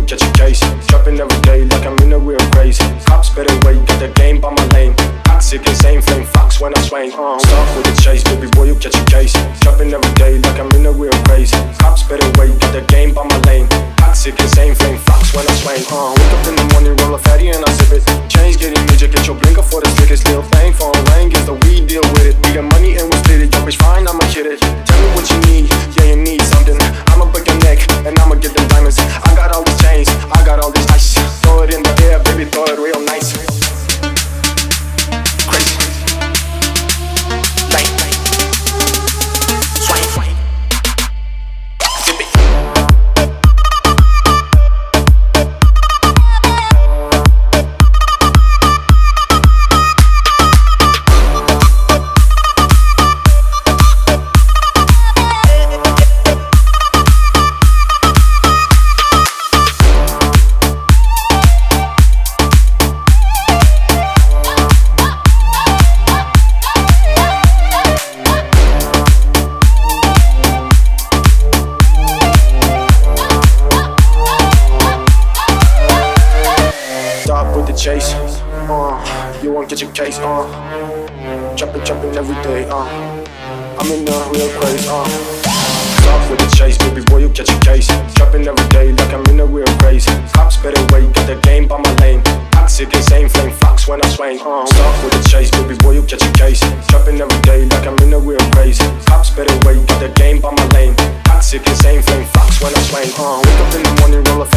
catch a case. Dropping every day like I'm in a real craze. Cops better wait, get the game by my lane. Toxic, insane, flame fox when I swing. Start with the chase, baby boy, you catch a case. Dropping every day like I'm in a real craze. Cops better wait, get the game by my lane. Toxic, insane, flame fox when I swing. Wake up in the morning, roll a fatty and I sip it. Change getting major, get your blinker for the slickest little thing. For a rain, gets the weed, deal with it. We got money and we split it. Yo, bitch, fine, I'ma hit it. Tell me what you need, yeah, you need something. I'ma break your neck and I'ma get them diamonds. I got all these chains, I got all this ice. Throw it in the air, baby, throw it real nice. Crazy. Light. Swipe. Zip it. Chase, you won't get your case, jumping every day, I'm in a real craze, Start with the chase, baby boy, you catch a case. Dropping every day like I'm in a real craze. Cops better wait, get the game by my lane. Toxic, insane, flame fox when I swing. Start with the chase, baby boy, you catch a case. Dropping every day like I'm in a real craze. Cops better wait, get the game by my lane. Toxic, insane, flame fox when I swing. Wake up in the morning, roll a